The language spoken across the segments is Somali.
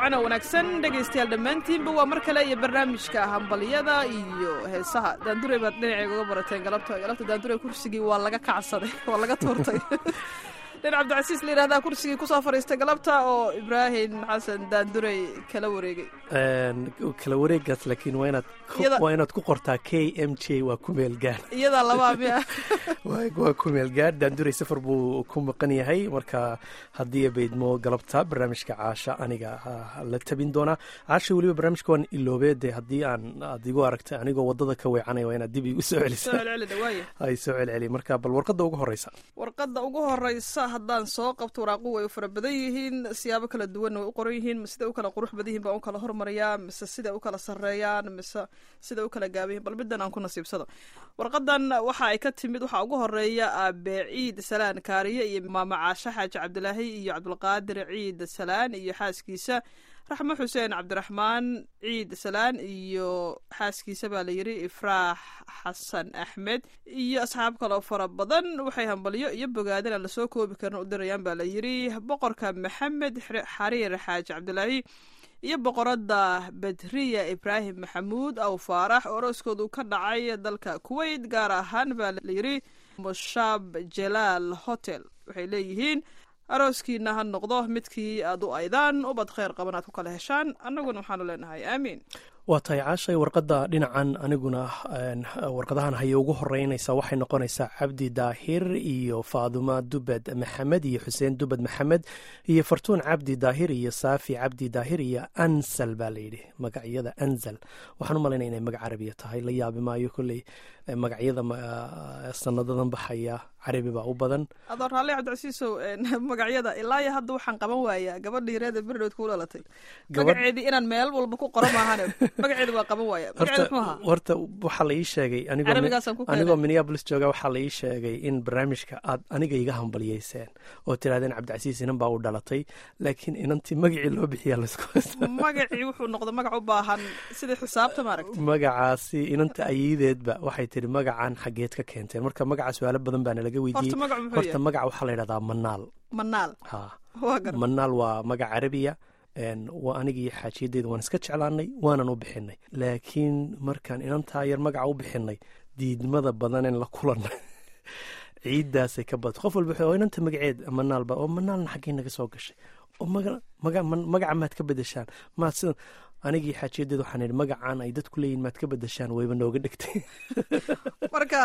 wacan oo wanaagsan dhegaystayaal dhammaantiinba waa mar kale iyo barnaamijka hambaliyada iyo heesaha. daandure baad dhinacayga uga barateen galabta daandure kursigii waa laga kacsaday, waa laga tuurtay. nin cabdicasiis la yidhahdaa kursigii kusoo fadhiistay galabta oo ibraahim xasan daandurey kala wareegay. kala wareegaas laakiin waa inaad ku qortaa KMJ waa ku meel gaar. iyadaa labaa miya waa ku meel gaar. daandurey safar buu ku maqan yahay, marka haddii baydmo galabta barnaamijka caasha aniga la tabin doonaa. caasha weliba barnaamijka waan iloobeede haddii aad igu aragtay anigoo wadada ka weecanaya waa inaad dib igu soo celisa. ay soo celceli. marka bal warqadda ugu horeysa haddaan soo qabto waraaqu way u fara badan yihiin, siyaabo kala duwanna way u qoran yihiin. mise siday u kala qurux badan yihiin baan u kala hormariyaa, mise siday u kala sarreeyaan, mise siday u kala gaaban yihiin. bal middan aan ku nasiibsado. warqadan waxa ay ka timid, waxaa ugu horeeya aabe ciid salaan kaariye iyo maama caashe xaaji cabdilaahi iyo cabdulqaadir ciid salaan iyo xaaskiisa raxmo xuseen cabdiraxmaan ciid salaan iyo xaaskiisa baa la yidhi ifraax xasan axmed iyo asxaab kaloo fara badan. waxay hambalyo iyo bogaadin aan lasoo koobi karin u dirayaan baa la yidhi boqorka maxamed xariir xaaji cabdilaahi iyo boqorada badriya ibraahim maxamuud aw faarax oo arooskoodu ka dhacay dalka kuwait, gaar ahaan baa la yidhi mushaab jalaal hotel. waxay leeyihiin arooskiina ha noqdo midkii aad u aydaan, ubad khayr qaban aad ku kala heshaan. annaguna waxaanu leenahay aamiin. waa tahay caashay warqadda dhinacan aniguna warqadahan haya ugu horeynaysa waxay noqonaysaa cabdi daahir iyo faaduma dubed maxamed iyo xuseen dubed maxamed iyo fartuun cabdi daahir iyo saafi cabdi daahir iyo ansal baa layidhi magacyada anzal. waxaan u malaynaya inay magac carabiya tahay, la yaabi maayo kolley magacyada sanadadan baxaya carabi baa u badan. adoo raalli cabdicasiisow magacyada ilaa iyo hadda waxaan qaban waayaa gabadhii reeda berdhood ku dhalatay magaceedii inaan meel walba ku qoro maahane magaceeda waa qaban waaya. horta waxaa la ii sheegay anigoo minneapolis jooga waxaa la ii sheegay in barnaamijka aad aniga iga hambaliyeyseen oo tirahdeen cabdicasiis inan baa u dhalatay, laakiin inantii magacii loo bixiyaa laisku magacii wuxuu noqday magac u baahan sidai xisaabta maaragta. magacaasi inanta ayideedba waxay tiri magacan xageed ka keenteen, marka magaca su-aalo badan baana laga weydiiyey. horta magaca waxaa la yidhahdaa manaal waa magac carabiya. waa anigii xaajiyadeeda waan iska jeclaanay waanan u bixinay, laakiin markaan inantaa yar magaca u bixinay diidmada badanen la kulanay ciiddaasay ka bad qof walba inanta magaceed manaalba oo manaalna xaggay naga soo gashay oo magaca maad ka bedeshaan maad sida anigii xaajiyadeed waxaan idhi magacan ay dadku leeyihin maad ka bedeshaan wayba nooga dhigtay. marka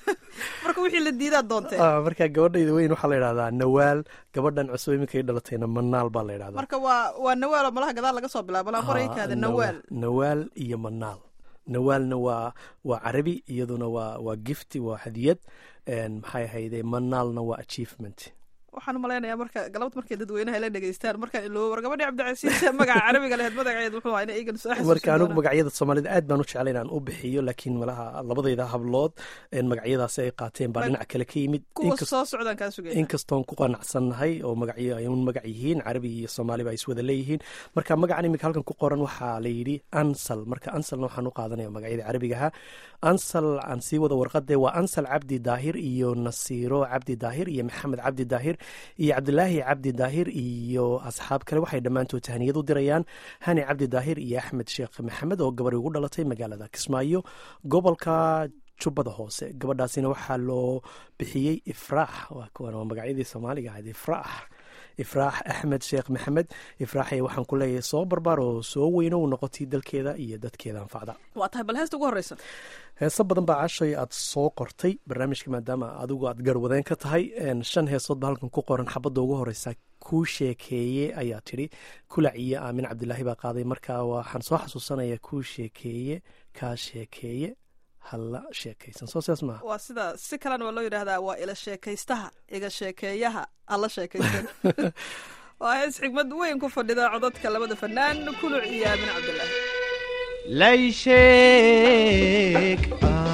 wixii la diidaa doontee. marka gabadhayda weyn waxaa la yidhahdaa nawaal, gabadhan cusub iminkay dhalatayna manaal baa la yidhahdaa. marka waa nawaal oo malaha gadaal laga soo bilaabo laan qoraykaada nawaal iyo manaal. nawaalna waa carabi, iyaduna waa gifti, waa hadiyad. maxay ahayde manaalna waa achievement. waxaan malaynayaa marka galabta markay dadweynaha la dhegeystaan markaan iloobo war gabadhii cabdicasiis magaca carabiga lahayd magaceed wuxuu ahaa iyagan soo xasuusin. marka anigu magacyada soomaalida aad baan u jeclay inaan u bixiyo, laakiin malaha labadayda hablood magacyadaasi ay qaateen baa dhinac kale ka yimid. kuwa soo socdaan kaa sugaya inkastoon ku qanacsannahay oo magacyo ay un magac yihiin, carabi iyo soomaaliba ay iswada leeyihiin. marka magacan iminka halkan ku qoran waxaa la yidhi ansal. marka ansalna waxaan u qaadanaya magacyada carabigaha. ansal aan sii wada warqadee waa ansal cabdi daahir iyo nasiiro cabdi daahir iyo maxamed cabdi daahir iyo cabdilaahi cabdi daahir iyo asxaab kale. waxay dhammaantood tahniyad u dirayaan hani cabdi daahir iyo axmed sheekh maxamed oo gabar ugu dhalatay magaalada kismaayo gobolka jubbada hoose. gabadhaasina waxaa loo bixiyey ifraax. waa magacyadii soomaaliga ahayd ifraax axmed sheekh maxamed. ifraaxay waxaan ku leeyahay soo barbaar oo soo weyno u noqotay dalkeeda iyo dadkeeda anfacda. waa tahay bal heesta ugu horeysa. heeso badan baa cashay aad soo qortay barnaamijka maadaama adigu aad garwadeen ka tahay. 5 heesood baa halkan ku qoran. xabadda ugu horeysa kuu sheekeeye ayaa tidhi. kulac iyo aamin cabdilaahi baa qaaday. marka waxaan soo xasuusanaya kuu sheekeeye kaa sheekeeye halla sheekaysan. soo sidaas maaha. waa sida si kalena waa loo yidhaahdaa waa ila sheekaystaha iga sheekeeyaha alla sheekaysan. waa hees xigmad weyn ku fadhida codadka labada fanaan kuluc iyo aamin cabdilaahi. layshek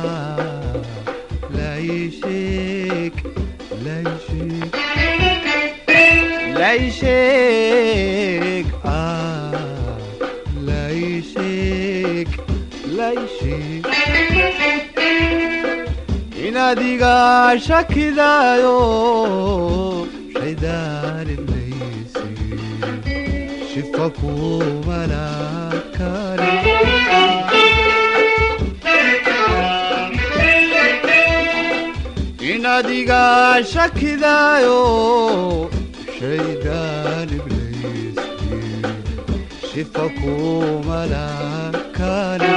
inadiga shakidaayo shaydaanidlaysi shifa kuma adiga shakidaayo shaydaan ibliis shifa kumalakani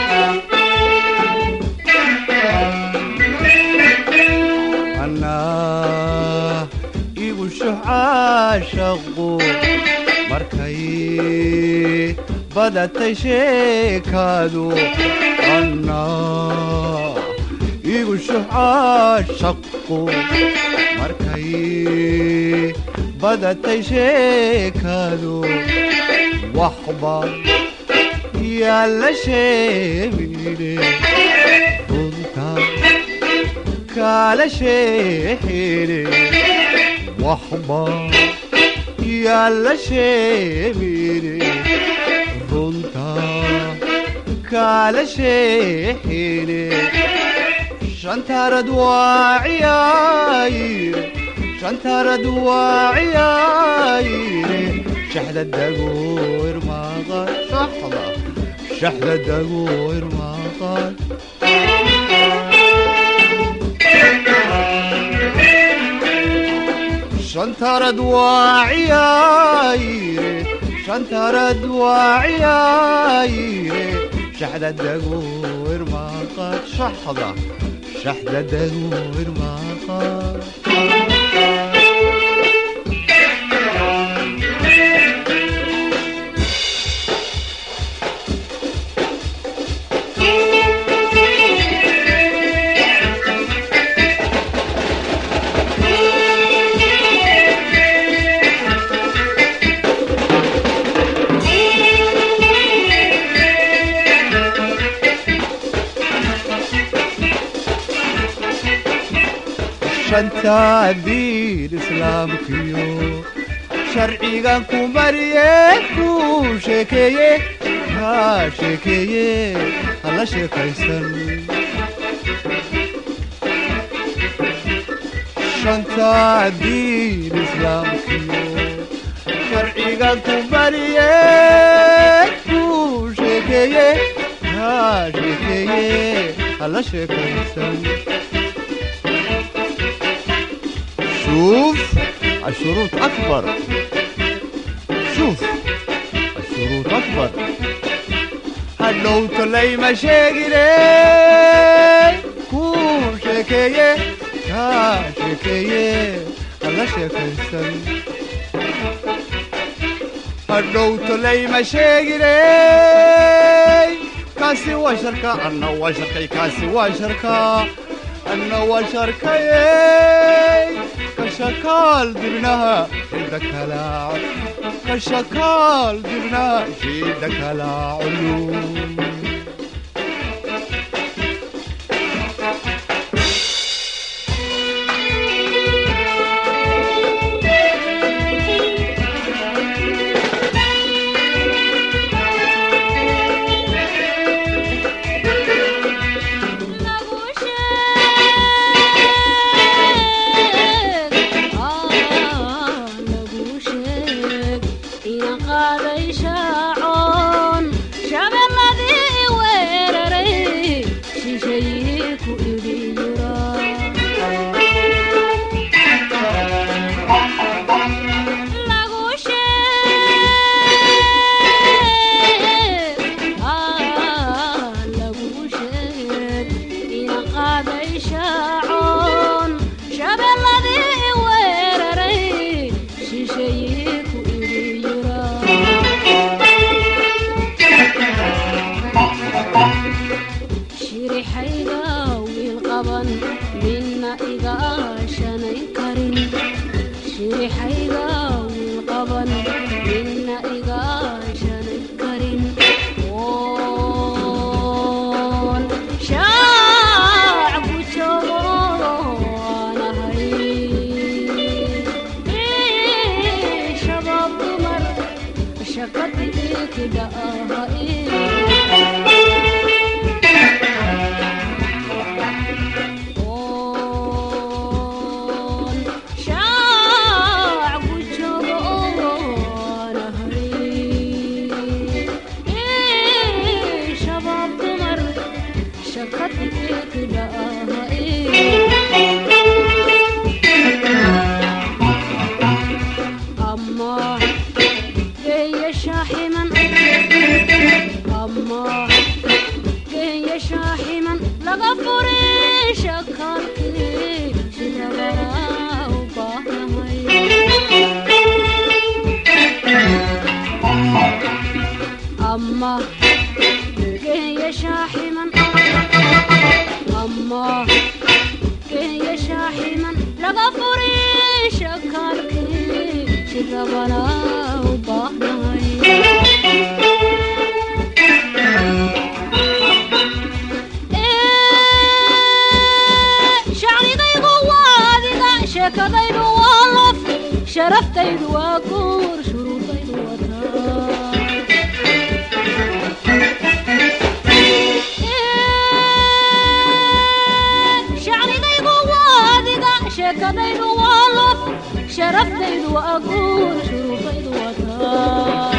anaa igu shucaashaqu markay badatay sheekaadu anaa igu shucaashaqu markay badatay sheekaadu waxba yaalla sheemine runta kala sheexine waxba yaalla sheemine runta kala sheexine shantarad waaciyayre shantarad waaciyayre shaxda dagoor maqan shaxda dagoor maqan shantarad waaciyayre shantarad waaciyayre shaxda dagoor maqan shaxda dagoor maqan shanta diin islaamkiyo sharcigan ku mariye ku sheekeeye haa sheekeeye hala sheekaysan shanta diin islaamkiyo sharcigan ku mariye ku sheekeeye haa sheekeeye hala sheekaysan شوف الشروط أكبر شوف الشروط أكبر هلو تلي مشاكلي كون شكاية كا شكاية هلا شكاية هلو تلي مشاكلي كاسي وشركة أنا وشركة كاسي وشركة أنا وشركة كشكال دبناها شدك لا كشكال دبناها شدك لا علوم rabana u baahnahay shacnigaygu waa adiga sheekadaydu waa lof sharaftaydu waa guur shuruudaydu wataa shacnigaygu waa adiga sheekadaydu waa lof sharaftaydu waa guur shuruudaydu wataa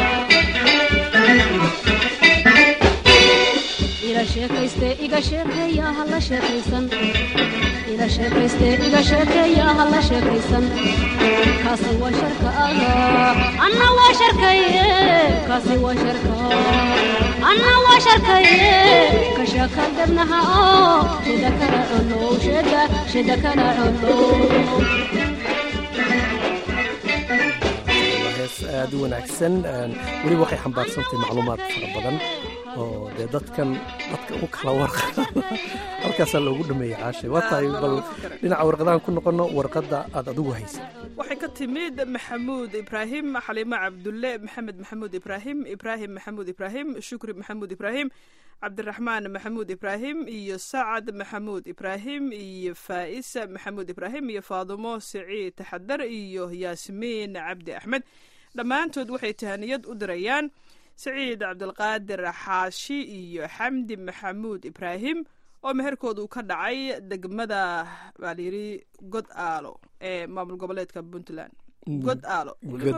ila sheekayste iga sheekeeya hala sheekaysan ila sheekayste iga sheekeeya hala sheekaysan kaasi waa sharka Allah anna waa sharkaye kaasi waa sharka anna waa sharkaye ka sheeka dabnaha shida kala culo shida kala culo aad u wanaagsan weliba waxay xambaarsantahay macluumaad fara badan oo dee dadka u kala warqa halkaasaa loogu dhameeyey caashe waa tahay bal dhinaca warqadahan ku noqono warqadda aad adigu haysa waxay ka timid maxamuud ibraahim xaliimo cabdulle maxamed maxamuud ibraahim maxamuud ibraahim shukri maxamuud ibraahim cabdiraxmaan maxamuud ibraahim iyo sacad maxamuud ibraahim iyo faa'isa maxamuud ibraahim iyo faadumo siciid taxadar iyo yaasmiin cabdi axmed dhammaantood waxay tahaniyad u dirayaan siciid cabdulqaadir xaashi iyo xamdi maxamuud ibraahim oo meherkoodu ka dhacay degmada baa layidhi god aalo ee maamul goboleedka puntland god aalo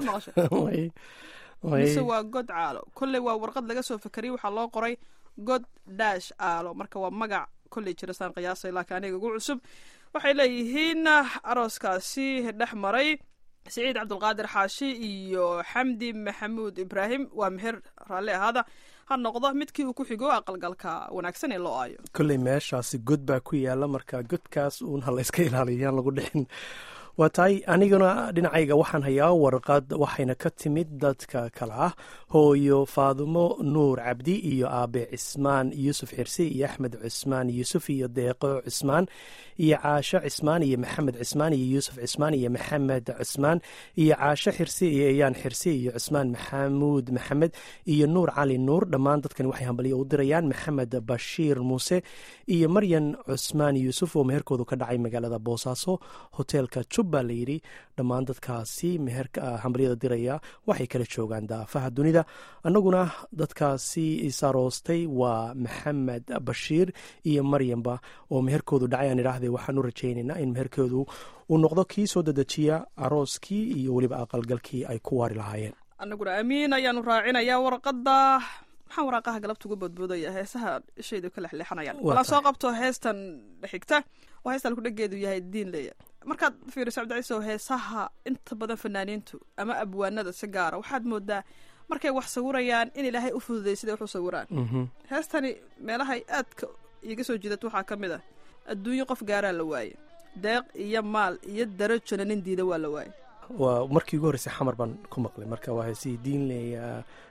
mise waa god caalo kolley waa warqad laga soo fakariyey waxaa loo qoray god daash aalo marka waa magac kolley jira saan qiyaasay laakiin aniga ugu cusub waxay leeyihiin arooskaasi dhex maray siciid cabdulqaadir xaashi iyo xamdi maxamuud ibraahim waa meher raalli ahaada ha noqdo midkii uu ku xigo aqalgalka wanaagsan ee loo aayo kolley meeshaasi god baa ku yaala marka godkaas uun ha layska ilaaliyo yaan lagu dhixin waa tahay aniguna dhinacayga waxaan hayaa warqad waxayna ka timid dadka kale ah hooyo faadumo nuur cabdi iyo aabe cismaan yuusuf xirsi iyo axmed cismaan yuusuf iyo deeqo cismaan iyo caasho cismaan iyo maxamed cismaan iyo yuusuf cismaan iyo maxamed cismaan iyo caasho xirsi iyo eyaan xirsi iyo cismaan maxamuud maxamed iyo nuur cali nuur dhammaan dadkani waxay hambaliyo u dirayaan maxamed bashiir muuse iyo maryan cusmaan yuusuf oo meherkoodu ka dhacay magaalada boosaaso hoteelka baa layidhi dhammaan dadkaasi meherka hambalyada diraya waxay kala joogaan daafaha dunida annaguna dadkaasi isaroostay waa maxamed bashiir iyo maryamba oo meherkoodu dhacay aan idhaahde waxaan u rajaynaynaa in meherkoodu uu noqdo kii soo dedejiya arooskii iyo weliba aqalgalkii ay ku waari lahaayeen annaguna amiin ayaanu raacinayaa warqadda maxaan waraaqaha galabta ugu boodboodaya heesaha ishaydu ka lexleexanayaan walaan soo qabto heestan xigta oo heestan kudhageedu yahay diin leeya markaad fiiriso cabdiciisow heesaha inta badan fanaaniintu ama abwaanada si gaara waxaad moodaa markay wax sawirayaan in ilaahay u fududay siday wax u sawiraan heestani meelahay aadka iiga soo jiidat waxaa ka mid ah adduunyo qof gaaraa la waaye deeq iyo maal iyo darajona nin diida waa la waaye waa markii ugu horreysay xamar baan ku maqlay marka waa heesihii diin leeya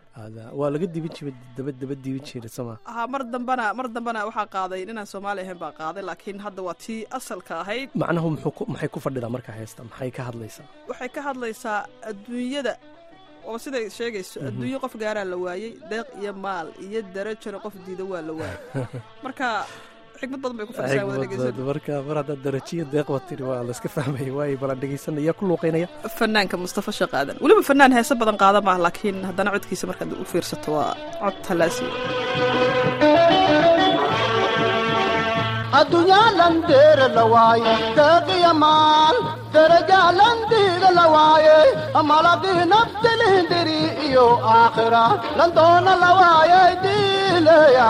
waa laga dibin jiray daba dibin jiray soma mar dambana waxaa qaaday inaan soomaali ahayn baa qaaday laakiin hadda waa tii asalka ahayd macnahu maxay ku fadhidaa marka heesta maxay ka hadlaysaa waxay ka hadlaysaa adduunyada oo siday sheegayso adduunyo qof gaaraa la waayey deeq iyo maal iyo darajona qof diida waa la waayey marka xikmad badan bay ku fadhisaa wada dhegeysan marka mar haddaad darajiya deeq watiri waa la iska fahmaya waayo balan dhegeysanaya ku luuqeynaya fanaanka mustafa shaqaadan weliba fanaan heese badan qaada maaha laakiin haddana codkiisa markaad u fiirsato waa cod halaasiya adduunyaalandeere la waaye deeqiya maal darajaalandiida la waaye malaqii naftilihindiri iyo aakhira landoona la waaye diileya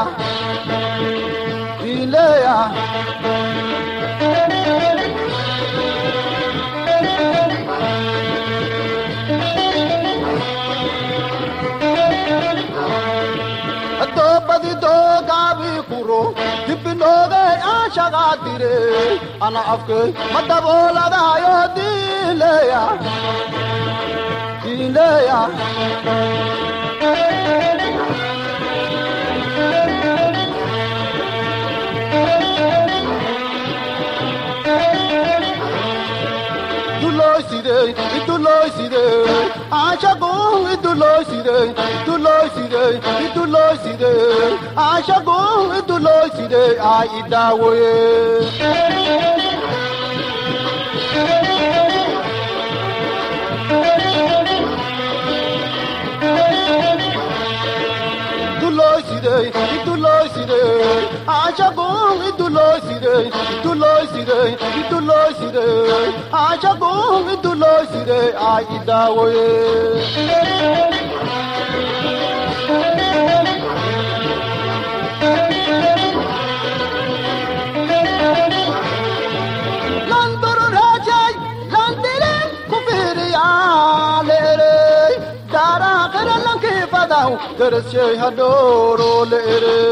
doobadi doogaabii kuro dibbinoogay aan shaqaa dire ana afkay ma dabooladaayo diileya درسي هدورو ليري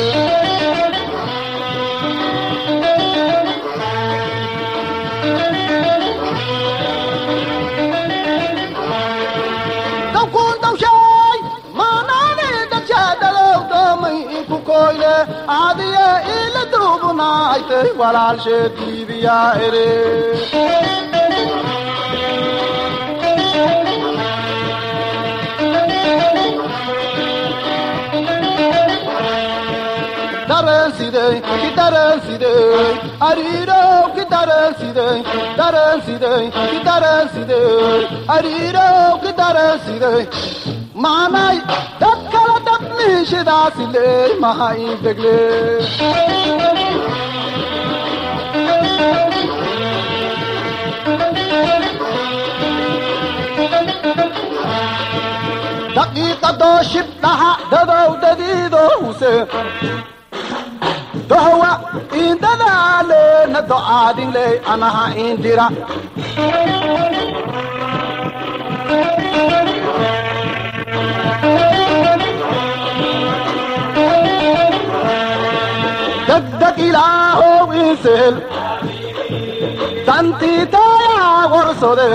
لو كنت شاي ما نالي دجادلو دمي كوكويله عاديه الى دروبنا ايتي ولا شدي بيا ايري Kitaran sidey, ariro kitaran sidey, daran sidey, kitaran sidey, ariro kitaran sidey. Manay dakkala dakni shida sidey, mahai degle. Dakika do shibtaha dado dadido huse. دهوا إن دلالة ندعى دينلي أنا إنديرا دق إله ويسهل تنتي تايا ورسوله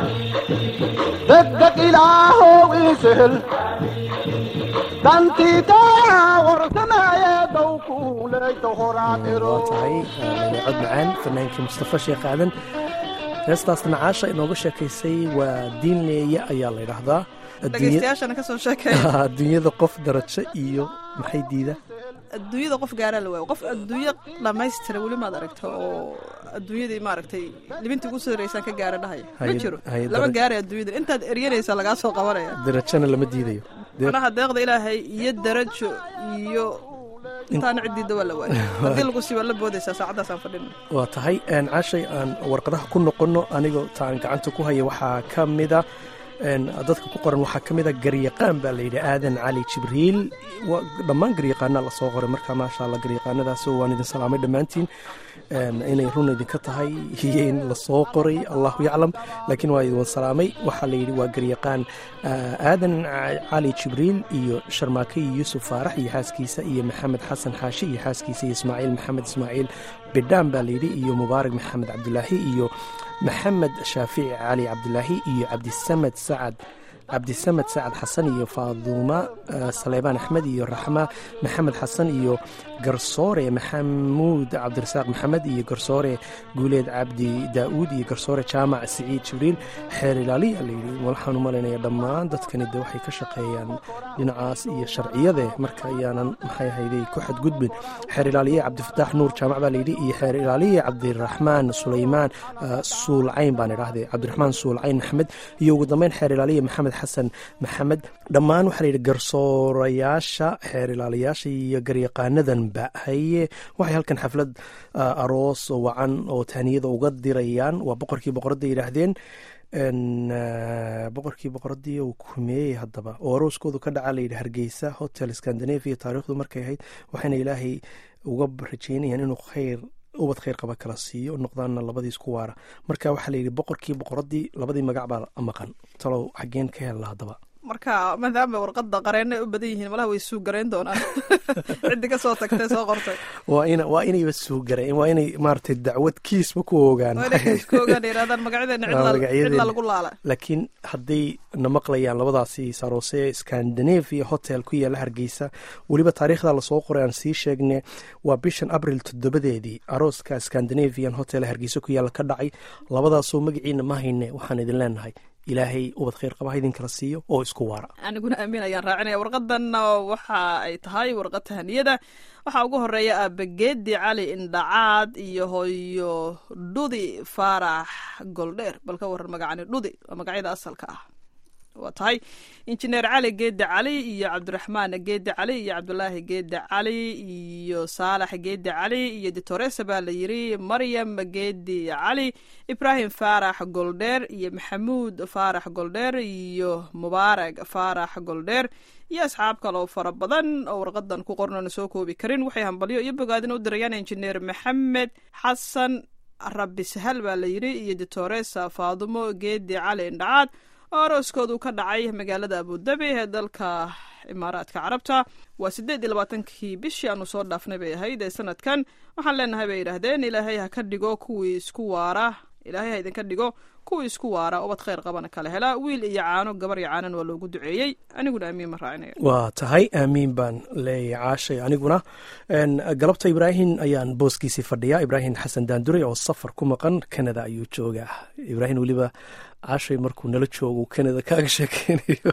دق إله ويسهل تنتي تايا ورسنا يا tahay cod macaan fanaankii mustafa sheekh aadan heestaasna caasha inooga sheekaysay waa diinleeya ayaa la yidhaahdaa dhegeystayaashana ka soo sheekay adduunyada qof darajo iyo maxay diida adduunyada qof gaaraa la waayo qof adduunyo dhammaystira weli maad aragta oo adduunyadii maaragtay libintii ugu soo horeysaan ka gaara dhahaya ma jiro lama gaaray adduunyada intaad eryanaysaa lagaa soo qabanaya darajona lama diidayo manaha deeqda ilaahay iyo darajo iyo intaana ciddiida waa la waayo haddii lagu siiba la boodaysaa saacaddaasaan fadhina waa tahay caashay aan warqadaha ku noqonno anigoo taan gacanta ku haya waxaa ka mida dadka ku qoran waxaa ka mida garyaqaan baa layidhi aadan cali jibriil dhammaan garyaqaanaa lasoo qoray markaa maasha alla garyaqaanadaas waan idin salaamay dhammaantiin inay run idinka tahay iyo in lasoo qoray allahu yaclam laakiin waa idin salaamay waxaa layidhi waa garyaqaan aadan cali jibriil iyo sharmaakay yuusuf faarax iyo xaaskiisa iyo maxamed xasan xaashi iyo xaaskiisa iyo ismaaciil maxamed ismaaciil bidhaan baa layidhi iyo mubaarak maxamed cabdulaahi iyo maxamed shaafici cali cabdulaahi iyo cabdisamed sacad xasan iyo faaduuma saleybaan axmed iyo raxma maxamed xasan iyo garsoore maxamuud cabdirasaaq maxamed iyo garsoore guuleed cabdi daa'uud iyo garsoore jaamac siciid jibriil xeer ilaaliya layidhi waxaan u malaynaya dhammaan dadkani de waxay ka shaqeeyaan dhinacaas iyo sharciyade marka ayaanan maxay ahayday ku xadgudbin xeer ilaaliye cabdifataax nuur jaamac baa layidhi iyo xeer ilaaliye cabdiraxmaan sulaymaan suulcayn baan idhaahday cabdiraxmaan suulcayn maxamed iyo ugu dambeyn xeer ilaaliye maxamed xasan maxamed dhammaan waxaa layidhi garsoorayaasha xeer ilaaliyaasha iyo garyaqaanadan haye waxay halkan xaflad aroos oo wacan oo taaniyada uga dirayaan waa boqorkii boqoradda yidhaahdeen boqorkii boqoradii uu kumeeyey haddaba oo arooskoodu ka dhaca layidhi hargeysa hotel scandinavia taariikhdu markay ahayd waxayna ilaahay uga rajeynayaan inuu ubad khayr qaba kala siiyo noqdaanna labadii isku waara marka waxaa layidhi boqorkii boqoradii labadii magac baa maqan talow xaggeen ka hella haddaba marka maadaama warqada qareena ay u badan yihiin malaha way suug garayn doonaan ciddi ka soo tagtay soo qortay waa inayba suug gareen waa inay maaragtay dacwad kiisba ku ogaan yirahdaan magacadeena cidla lagu laala laakiin hadday na maqlayaan labadaasi saroose Scandinavia hotel ku yaala Hargeysa weliba taariikhda lasoo qoray aan sii sheegne waa bishan April 7deedii arooska Scandinavian hotel Hargeysa ku yaala ka dhacay labadaasoo magaciina ma hayne waxaan idin leenahay ilaahay ubad khayr qaba idin kala siiyo oo isku waara aniguna aamin ayaan raacinaya warqadan waxa ay tahay warqad tahaniyada waxaa ugu horeeya aabageedi cali indhacaad iyo hooyo dhudi faarax goldheer bal ka waran magacani dhudi waa magacyada asalka ah waa tahay injineer cali geedi cali iyo cabdiraxmaan geedi cali iyo cabdulaahi geedi cali iyo saalax geedi cali iyo ditoresa baa la yiri maryam geedi cali ibraahim faarax goldheer iyo maxamuud faarax goldheer iyo mubaarag faarax goldheer iyo asxaab kale oo fara badan oo warqadan ku qornana soo koobi karin waxay hambalyo iyo bogaadin u dirayaan injineer maxamed xasan rabbi sahal baa la yiri iyo ditoresa faadumo geedi cali indhacaad oo arooskoodu ka dhacay magaalada abudabi ee dalka imaaraadka carabta waa 28kii bishii aanu soo dhaafnay bay ahayd ee sanadkan waxaan leenahay bay yidhaahdeen ilaahay ha ka dhigo kuwii isku waara ilaahay ha idinka dhigo kuwii isku waara ubad khayr qabana kala hela wiil iyo caano gabar iyo caanan waa loogu duceeyey aniguna aamiin ma raacinaya waa tahay aamiin baan leeyahay caashay aniguna galabta ibraahim ayaan booskiisii fadhiyaa ibraahim xasan daandure oo safar ku maqan Canada ayuu joogaa ibraahim weliba caashay markuu nala joogo Canada kaaga sheekeynayo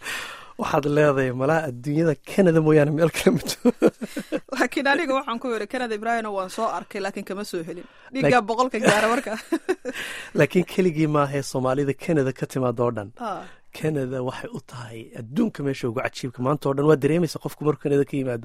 waxaad leedahay malaha adduunyada Canada mooyaane meel kale ma jiro laakiin aniga waxaan ku yiri Canada Ibrahim waan soo arkay laakiin kama soo helin dhiga 100 gaara marka laakiin keligii ma ahay Soomaalida Canada ka timaado oo dhan Canada waxay u tahay adduunka meesha ugu cajiibka maanta oo dhan waa dareemaysa qofku markuu Canada ka yimaado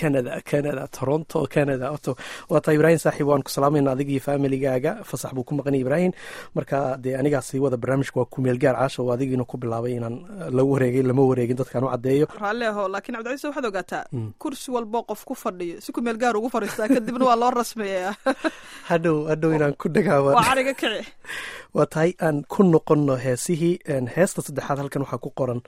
Canada Toronto Canada waa tahay Ibrahim saaxiib waan ku salaamayna adiga iyo familygaaga fasax buu ku maqan Ibrahim marka dee anigaasi wada barnaamijka waa ku meel gaar caasha oo adigiina ku bilaabay inaan la wareegay lama wareegin dadkaan u cadeeyo raalleeho laakiin Cabdicasiis waxaad ogaataa kursi walba qof ku fadhiyo si ku meel gaar ugu fadhiistaa kadibna waa loo rasmeeyaa hadhow inaan ku dhagaawan waa ariga kici waa tahay aan ku noqono heesihii heesta saddexaad halkan waxaa ku qoran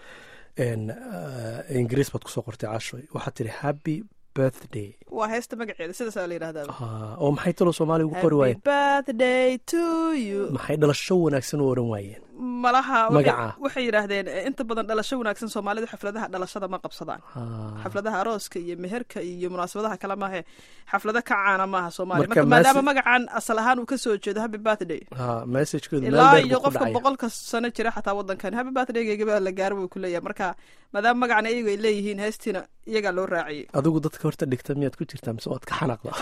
ingiriis baad kusoo qortay caashoy waxaad tiri happy birthday waa heesta magaceeda sidaasaa la yidhahdaa oo maxay talo Soomaaliga ugu qori waayeen happy birthday to you maxay dhalasho wanaagsan u oran waayeen malaha waxay yiraahdeen inta badan dhalasho wanaagsan Soomaalidu xafladaha dhalashada ma qabsadaan xafladaha arooska iyo meherka iyo munaasabadaha kala ma aha xaflada ka caana ma aha Soomaaliya marka maadaama magacan asal ahaan uu ka soo jeedo happy birthday message-kooda ilaa iyo qofka 100 sano jira xataa wadankan happy birthday-gayga la gaaro wuu ku leeyahay marka maadaama magacan ayagu ay leeyihiin heestina iyaga loo raaciyay adigu dadka horta dhigta miyaad ku jirtaa mise waad ka xanaaqdaa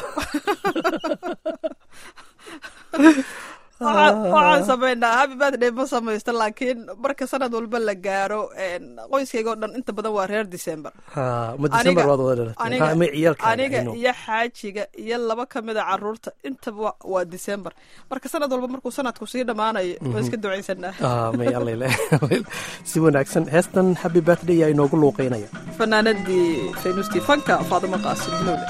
waxaan samaynaa happy birthday ma samaysto laakiin marka sanad walba la gaaro qoyskayga oo dhan inta badan waa reer December ma December waad wada dhalatay aniga iyo xaajiga iyo laba kamida caruurta inta waa December marka sanad walba markuu sanadku sii dhamaanayo waa iska duceysanaa may alla si wanaagsan heestan happy birthday ay noogu luuqeynaya fanaanadii Faynusti Fanka Faadimo Qaasim Lowle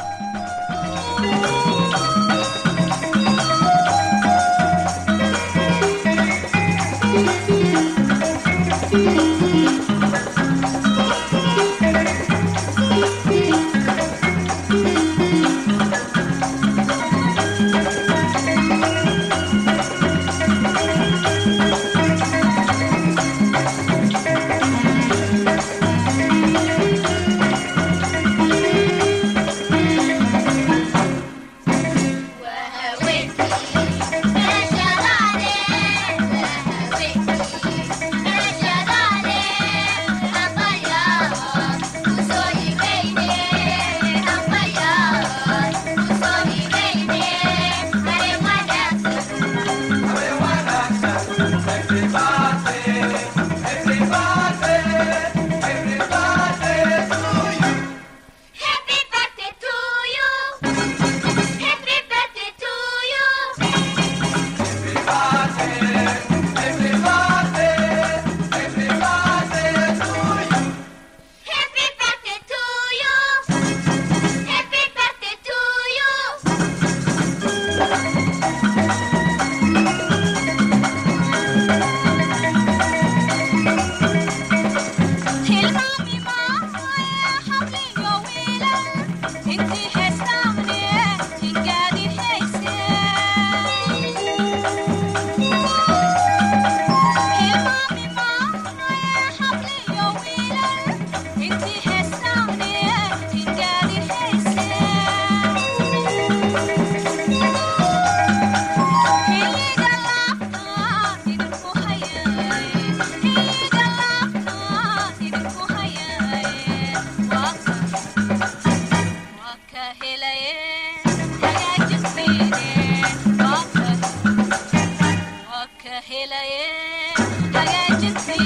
Shut up!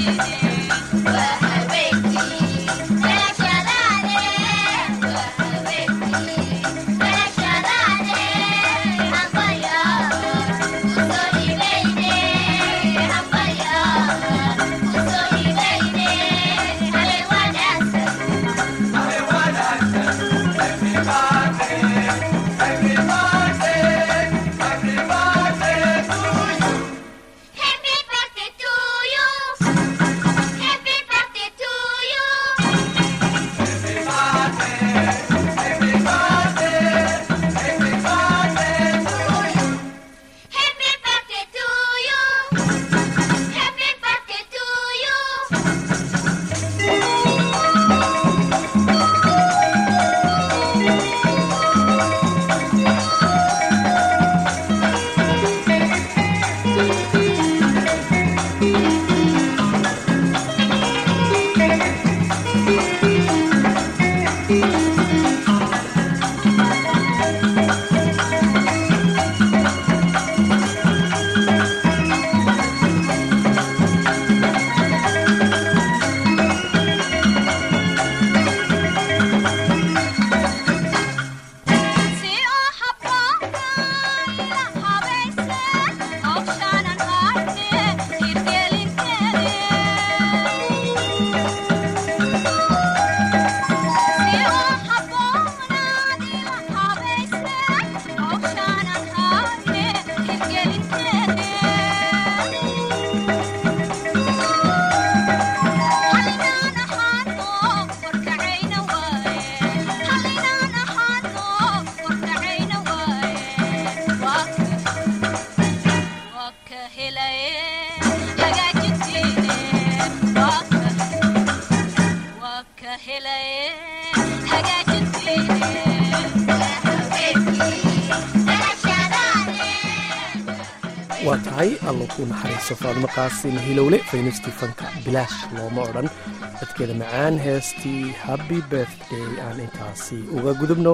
waa tahay allo ku naxariiso faadimo qaasin hilowle faynistii fanka bilaash looma odhan dadkeeda macaan heestii happy birthday aan intaasi uga gudubno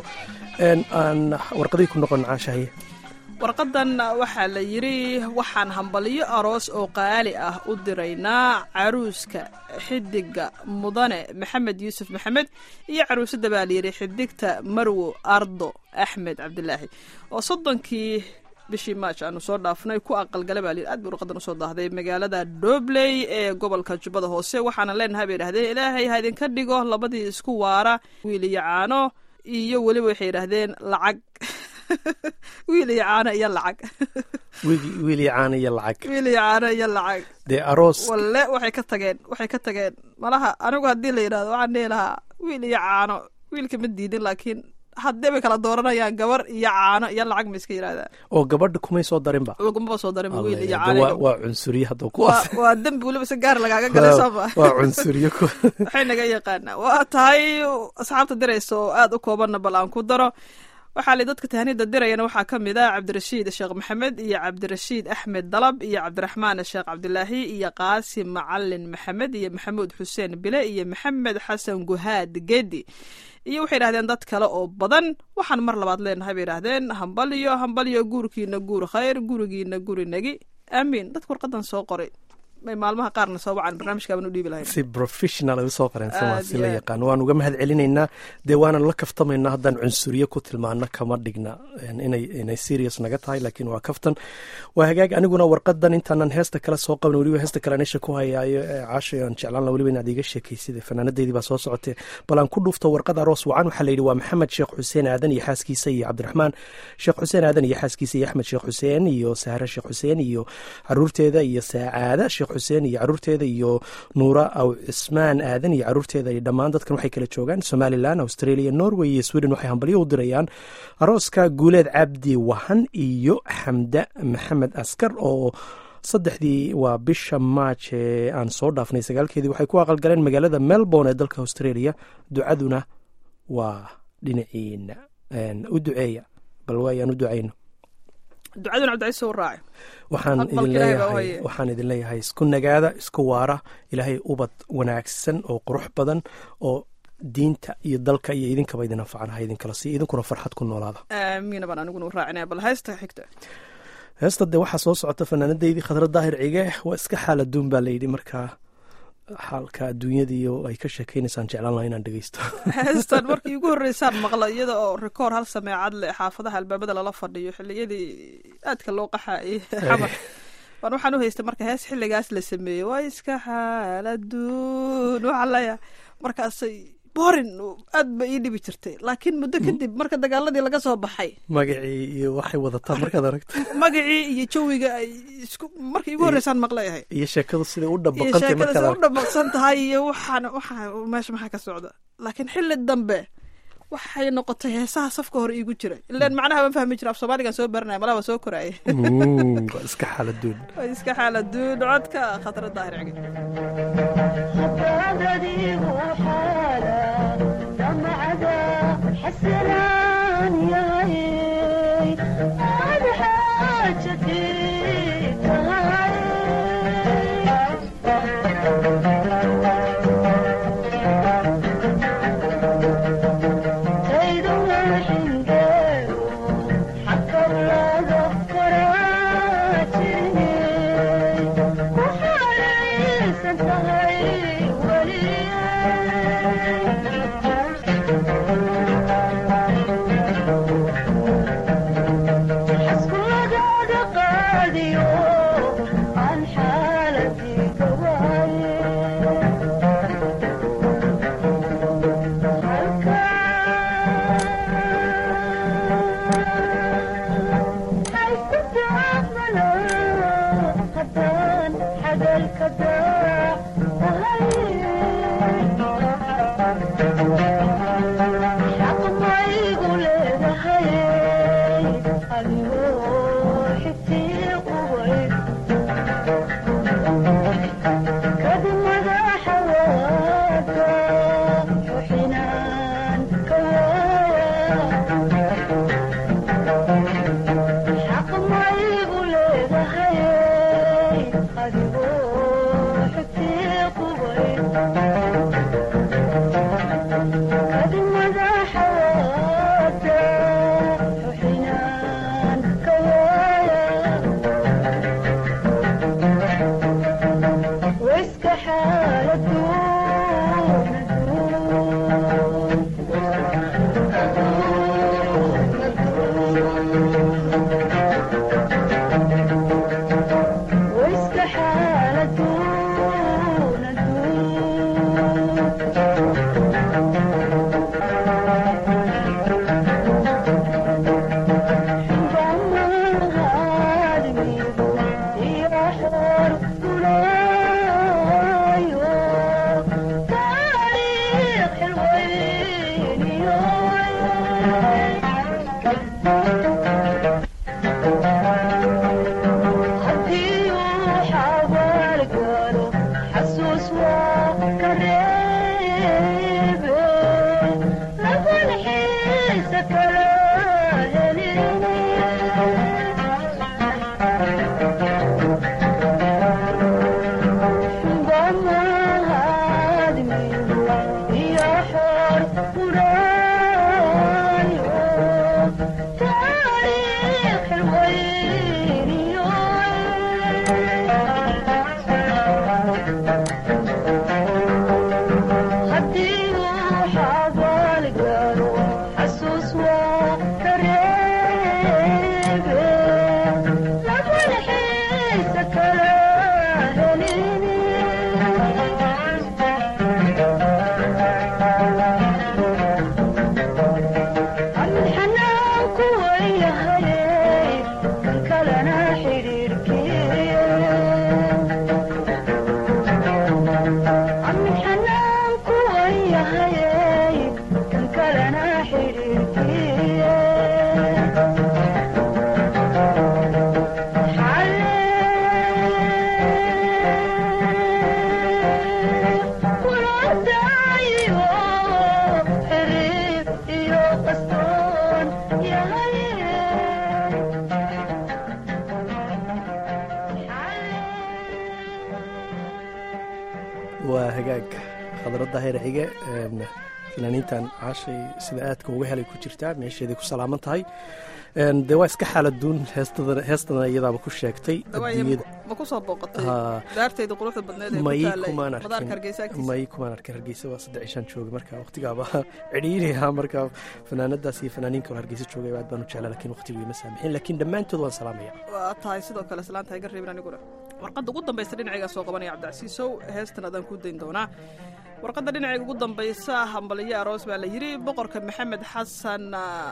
aan warqadii ku noqon caashahaye warqadan waxaa la yidhi waxaan hambaliyo aroos oo qaali ah u diraynaa caruuska xidiga mudane maxamed yuusuf maxamed iyo caruusada baa layidhi xidigta marwo ardo axmed cabdilaahi oo 30kii bishii maaj aanu soo dhaafnay ku aqalgale baa layidhi aad bay warqadan usoo daahday magaalada Dobley ee gobolka Jubbada Hoose waxaana leenahay bay yidhaahdeen ilaahay ha idinka dhigo labadii isku waara wiil iyo caano iyo weliba waxay yidhaahdeen lacag wiil iyo caano iyo lacag wiil iyo caano iyo lacag wiil iyo caano iyo lacag dee aroos walle waxay ka tageen malaha anigu haddii la yidhahdo waxaan dhihi lahaa wiil iyo caano wiilka ma diidin laakiin haddee bay kala dooranayaan gabar iyo caano iyo lacag ma iska yidhahdaan oo gabadha kumay soo darinba kumaba soo darinba wiil iyo caano waa cunsuriye hadda kuwaas waa dembi weliba si gaar lagaaga galay sooma waa cunsuriye waxay naga yaqaanaa waa tahay asxaabta diraysa oo aad u koobanna bal aan ku daro waxaa li dadka tahanida dirayana waxaa ka mid ah cabdirashiid sheekh maxamed iyo cabdirashiid axmed dalab iyo cabdiraxmaan sheekh cabdilaahi iyo qaasim macalin maxamed iyo maxamuud xuseen bile iyo maxamed xasan guhaad gedi iyo waxay yidhahdeen dad kale oo badan waxaan mar labaad leenahay bay yidhahdeen hambalyo guurkiina guur khayr gurigiina guri nagi aamiin dadka warqadan soo qoray may maalmaha qaarna soo wacaan barnaamijkaaban u dhiibi lahayn si professional ay soo qoreen si la yaqaan waan uga mahad celinaynaa dee waanan la kaftamaynaa haddaan cunsuriye ku tilmaano kama dhigna inay serious naga tahay laakiin waa kaftan waa hagaag aniguna warqadan intaanan heesta kale soo qaban weliba heesta kale anisha ku hayaayo caashay aan jeclaan la weliba inaad iiga sheekaysid fanaanadeydii baa soo socotee bal aan ku dhufto warqada aroos wacan waxaa la yidhi waa maxamed sheekh xuseen aadan iyo xaaskiisa iyo cabdiraxmaan sheekh xuseen aadan iyo xaaskiisa iyo axmed sheekh xuseen iyo sahre sheekh xuseen iyo caruurteeda iyo saacaada xuseen iyo caruurteeda iyo nuura aw cismaan aadan iyo caruurteeda iyo dhammaan dadkan waxay kala joogaan somalilan australia norway iyo sweden waxay hambalyo u dirayaan arooska guuleed cabdi wahan iyo xamda maxamed askar oo 3 waa bisha maaj ee aan soo dhaafnay 9keedii waxay ku aqalgaleen magaalada melbourne ee dalka australia ducaduna waa dhinaciina u duceeya bal waayaan u ducayno ducaduna cabdicaiis u raaci waxaan idin leeyahay isku nagaada isku waara ilaahay ubad wanaagsan oo qurux badan oo diinta iyo dalka iyo idinkaba idin anfacana ha idinkala sii idinkuna farxad ku noolaada aamiina baan aniguna u raacinaya bal heesta xigta heesta dee waxaa soo socota fanaanadeydii khadra daahir cige waa iska xaaladuun baa layidhi markaa xaalka adduunyadiiyo ay ka sheekeynaysaan jeclaan laha inaan dhegeysto. heestan markii ugu horreysaan maqla iyada oo rikoor hal sameecad leh xaafadaha albaabada lala fadhiyo xilliyadii aadka loo qaxaayay xamar waan waxaan u haystay marka hees xilligaas la sameeyey waa iska xaaladuun waxaa leeyahay markaasay borin aad ba ii dhibi jirtay laakiin muddo kadib marka dagaaladii laga soo baxay magacii iyo waxay wadataa markaad aragto magacii iyo jawiga ay isku markii igu horreysaan maqleeyahay iyo sheekadu siday u iyo dhabaqantay sheekada markaad sida u aragto. dhabaqsan tahay iyo waxaan meesha maxaa ka socda laakiin xilli dambe waxay noqotay heesaha safka hore iigu jira ilaan macnaha waan fahmi jira af soomaaligan soo baranaya malaa waa soo koraayay waa iska xaaladuun. waa iska xaaladuun codka Khadra Daahir Cige حسران يا هذا حاجتي waa hagaag Khadra Daahir Cige fanaaniintan caashay sida aadka uga helay ku jirtaa meesheeday ku salaaman tahay dee waa iska xaaladuun heestana iyadaaba ku sheegtay adduunyada ma ku soo booqatay daarteeda quruxda badneed ee may ku taalay kumaan madaarka Hargeysa arkin agtiisa may kumaan arkin Hargeysa waa 3 cishan joogay marka waqtigaaba cidhiidhiha marka fanaanadaas iyo fanaaniin kale Hargeysa joogay aad baan u jeclaa laakiin waqtigu ima saamixin laakiin dhammaantood waan salaamaya waa tahay sidoo kale salaanta iga reebin aniguna warqadda ugu dambaysa dhinacayga soo qabanaya Cabdicasiisow heestan adaan ku dayn doonaa warqadda dhinacayga ugu dambaysa hambaliyo aroos baa la yiri boqorka Maxamed Xasan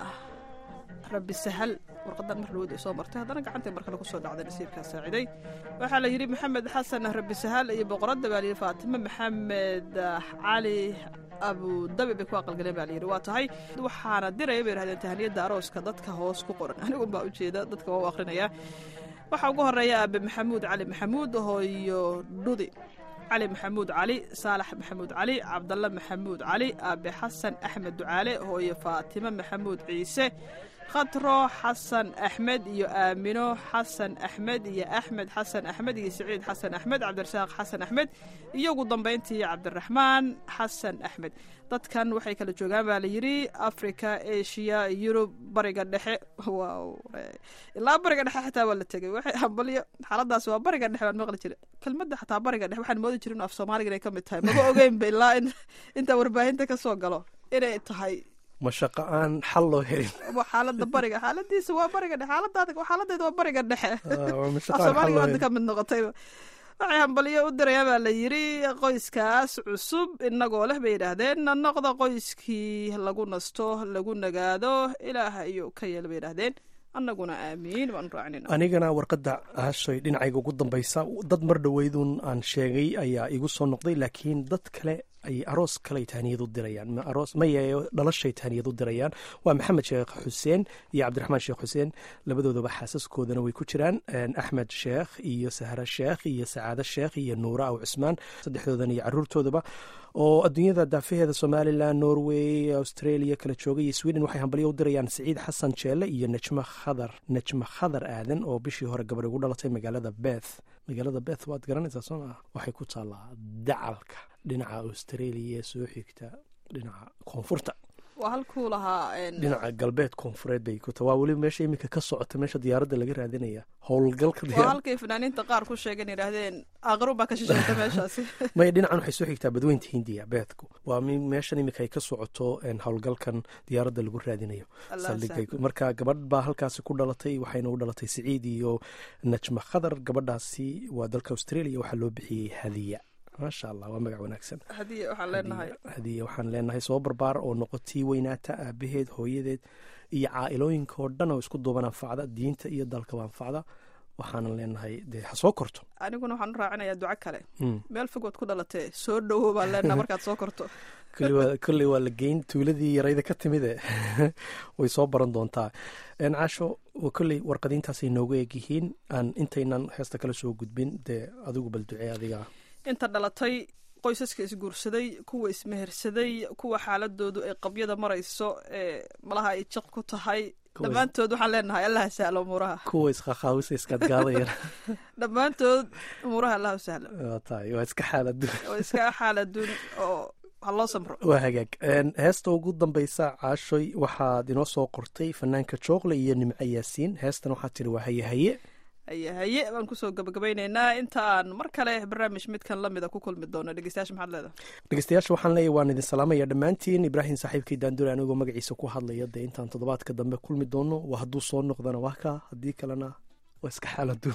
rabbi sahal warqadan mar lawada soo martay haddana gacantay markale ku soo dhacday nasiibka saaciday waxaa la yiri Maxamed Xasan rabbi sahal iyo boqoradda baa la yiri Faatimo Maxamed Cali Abu Dhabi bay ku aqalgaleen baa la yiri waa tahay waxaana diray bay raadeen tahniyada arooska dadka hoos ku qoran anigu baa u jeeda dadka waa u aqrinaya waxa ugu horeeya Abi Maxamuud Cali Maxamuud hooyo Dhudi علي محمود علي صالح محمود علي عبد الله محمود علي أبي حسن أحمد دعالي هو فاطمة محمود عيسى خطرو حسن أحمد يا آمنو حسن أحمد يا أحمد حسن أحمد يا سعيد حسن أحمد عبد الرزاق حسن أحمد يا قدام بنتي عبد الرحمن حسن أحمد dadkan waxay kala joogaan baa la yiri Afrika Asia Europe bariga dhexe waaw ilaa bariga dhexe xitaa waa la tagay waxay hambaliyo xaaladaas waa bariga dhexe waan maqli jiray kelmadda xitaa bariga dhexe waxaan moodi jirin af Soomaaliga inay ka mid tahay ma ogeyn bilaa inta warbaahinta ka soo galo inay tahay mashaqo aan xal loo helin xaaladda bariga xaaladiisa waa bariga dhexe xaaladeeda waa bariga dhexe af Soomaaliga hadda ka mid noqotay waxay hambaliyo u diraya baa la yiri qoyskaas cusub inagoo leh bay yidhaahdeen noqda qoyskii lagu nasto lagu nagaado ilaahay ayuu ka yeel bay yidhaahdeen annaguna aamiin baan raacnina anigana warqadda aashay dhinacayga ugu dambaysa dad mar dhoweydun aan sheegay ayaa igu soo noqday laakiin dad kale ay aroos kale tahniyad u dirayaan dhalashay tahniyad u dirayaan waa maxamed sheekh xuseen iyo cabdiraxmaan sheekh xuseen labadoodaba xaasaskoodana way ku jiraan axmed sheekh iyo sahra sheekh iyo sacaado sheekh iyo nuura aw cusmaan saddexdoodan iyo caruurtoodaba oo adduunyada daafaheeda somalilan norway australia kala joogay iyo sweden waxay hambalyo u dirayaan siciid xasan jeelle iyo najma khadar aadan oo bishii hore gabar ugu dhalatay magaalada beth waad garanaysaa soo maa waxay ku taallaa dacalka dhinaca australia soo xigta dhinaca koonfurta waa halkuu lahaa dhinaca galbeed koonfureed bay ku tahay waa weliba meesha iminka ka socota meesha diyaaradda laga raadinaya howlgalka waa halkay fanaaniinta qaar ku sheegeen yidhaahdeen aqrun baa ka shisheeyta meeshaasi maya dhinacan waxay soo xigtaa badweynta hindiya beedku waa meeshan iminka ay ka socoto howlgalkan diyaaradda lagu raadinayo marka gabadh baa halkaasi ku dhalatay waxayna u dhalatay siciid iyo najma khadar gabadhaasi waa dalka australia waxaa loo bixiyey hadiya maasha allah waa magac wanaagsan hadiya waxaan leenahay soo barbaar oo noqotii weynaata aabaheed hooyadeed iyo caa'ilooyinka oo dhan oo isku duuban anfacda diinta iyo dalkaba anfacda waxaanan leenahay dee ha soo korto aniguna waxaan u raacinayaa duco kale meel fogood ku dhalatee soo dhowo baan leenaha markaad soo korto kolley waa la geyn tuuladii yarayda ka timide way soo baran doontaa caasho kolley warqadiintaasay noogu egyihiin aan intaynan heesta kala soo gudbin dee adigu bal ducee adiga inta dhalatay qoysaska isguursaday kuwa ismehersaday kuwa xaaladoodu ay qabyada marayso ee malaha ay jiq ku tahay dhammaantood waxaan leenahay allaha sahlo umuuraha kuwa isqaqaawisa iskaadgaadayana dhammaantood umuuraha allahu sahlo tahay waa iska xaaladuun oo ha loo samro waa hagaag heesta ugu dambaysa caashoy waxaad inoo soo qortay fanaanka jooqle iyo nimco yaasiin heestan waxaad tiri waa haye haye baan kusoo gabagabaynaynaa inta aan mar kale barnaamij midkan lamida ku kulmi doono dhegeystayaasha maxaad leedahay dhegeystayaasha waxaan leeyahay waan idin salaamaya dhammaantiin ibraahim saaxiibkii daandure anigoo magaciisa ku hadlaya dee intaan toddobaadka dambe kulmi doono waa hadduu soo noqdana waa kaa haddii kalena waa iska xaaladuun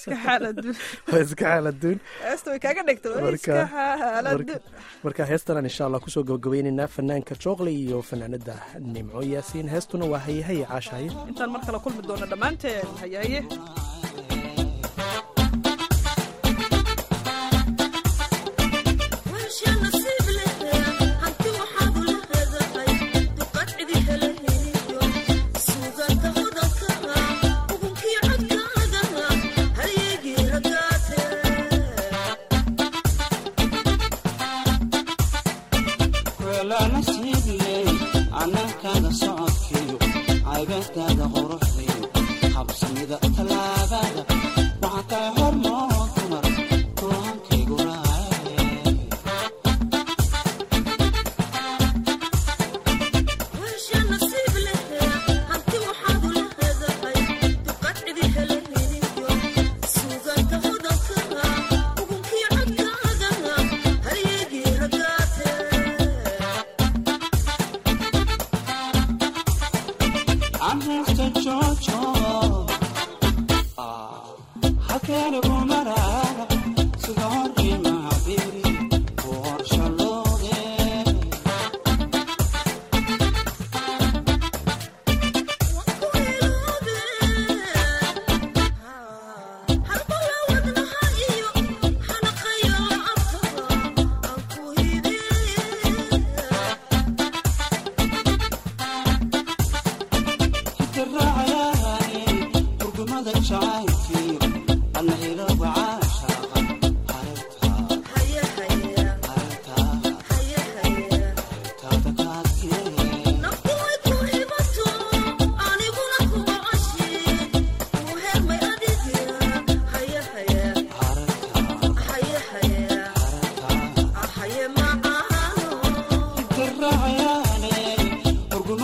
heesta way kaaga dhegta marka heestanaan insha allah kusoo gabagabaynaynaa fanaanka jooqle iyo fanaanada nimco yaasiin heestuna waa hayehaye caashahaye intaan mar kale kulmi doono dhammaanteen hayehaye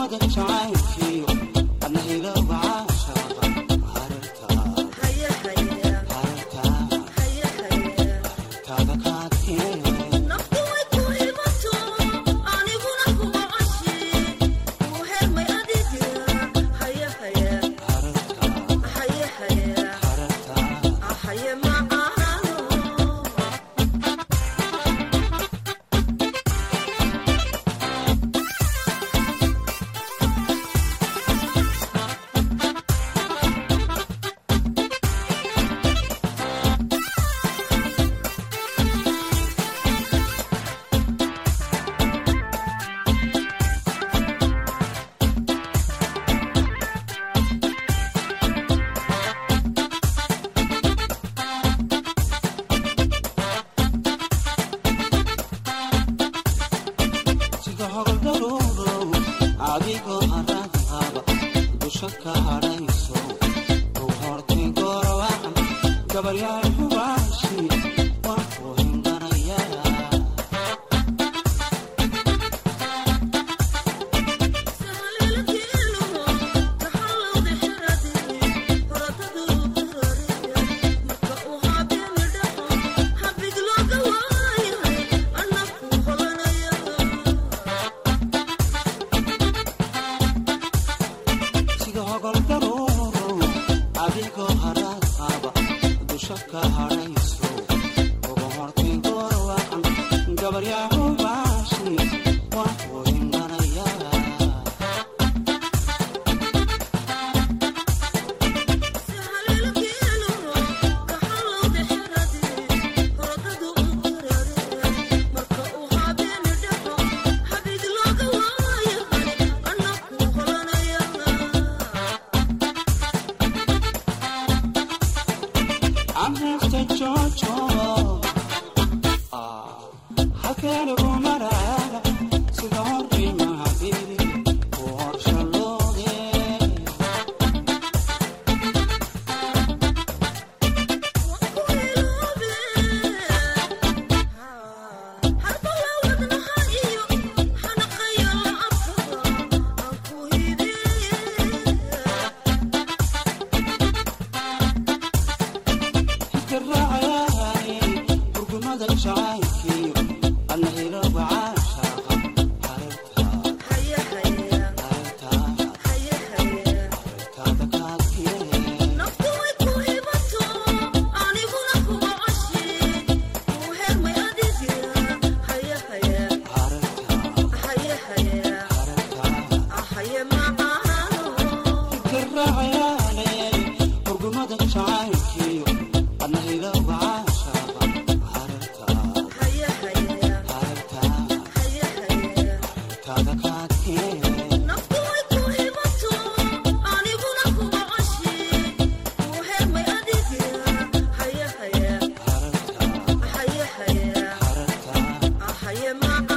Yeah.